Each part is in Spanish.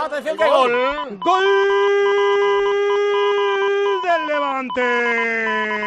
¡Atención que gol! ¡Gol del Levante!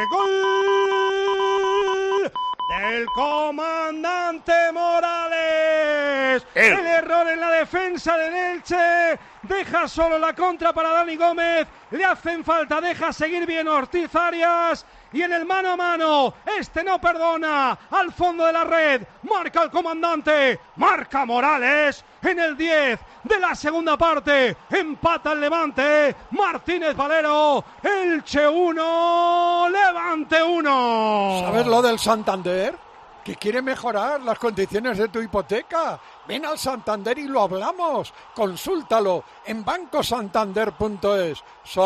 ¡Gol del comandante Morales! El error en la defensa del Elche deja solo la contra para Dani Gómez. Le hacen falta, deja seguir bien Ortiz Arias. Y en el mano a mano, no perdona, al fondo de la red, marca el comandante, marca Morales, en el 10 de la segunda parte, empata el Levante, Martínez Valero, Elche 1, Levante 1. ¿Sabes lo del Santander? Que quiere mejorar las condiciones de tu hipoteca. Ven al Santander y lo hablamos. Consúltalo en bancosantander.es.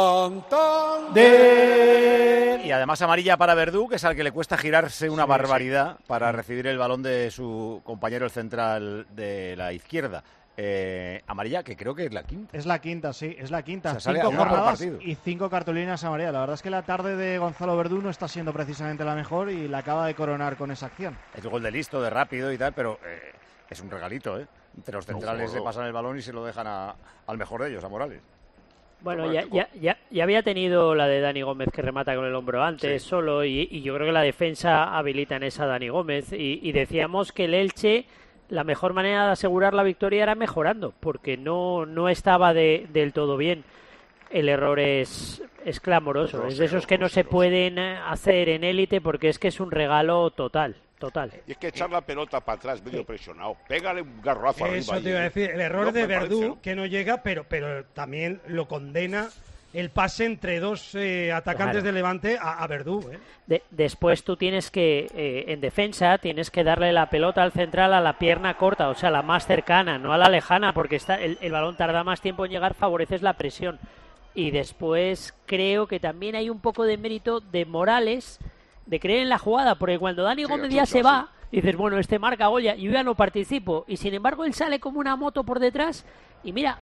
¡Santander! Y además amarilla para Verdú, que es al que le cuesta girarse una barbaridad para recibir el balón de su compañero el central de la izquierda. Amarilla, que creo que es la quinta. Es la quinta, sí, es la quinta. O sea, 5 jornadas y 5 cartulinas amarillas. La verdad es que la tarde de Gonzalo Verdú no está siendo precisamente la mejor y la acaba de coronar con esa acción. Es gol de listo, de rápido y tal, pero es un regalito, ¿eh? Entre los centrales le pasan el balón y se lo dejan al mejor de ellos, a Morales. Bueno, ya había tenido la de Dani Gómez que remata con el hombro antes solo y yo creo que la defensa habilita en esa a Dani Gómez y decíamos que el Elche, la mejor manera de asegurar la victoria era mejorando, porque no estaba del todo bien. El error es clamoroso, es de esos que no se pueden hacer en élite porque es que es un regalo total. Y es que echar la pelota para atrás medio presionado, pégale un garroazo arriba. Eso te iba a decir, el error de Verdú, que no llega, pero también lo condena el pase entre dos atacantes de Levante a Verdú. Después tú tienes que, en defensa, tienes que darle la pelota al central a la pierna corta, o sea, la más cercana, no a la lejana, porque el balón tarda más tiempo en llegar, favoreces la presión. Y después creo que también hay un poco de mérito de Morales, de creer en la jugada, porque cuando Dani Gómez ya se va, dices, bueno, marca Goya, yo ya no participo, y sin embargo él sale como una moto por detrás, y mira,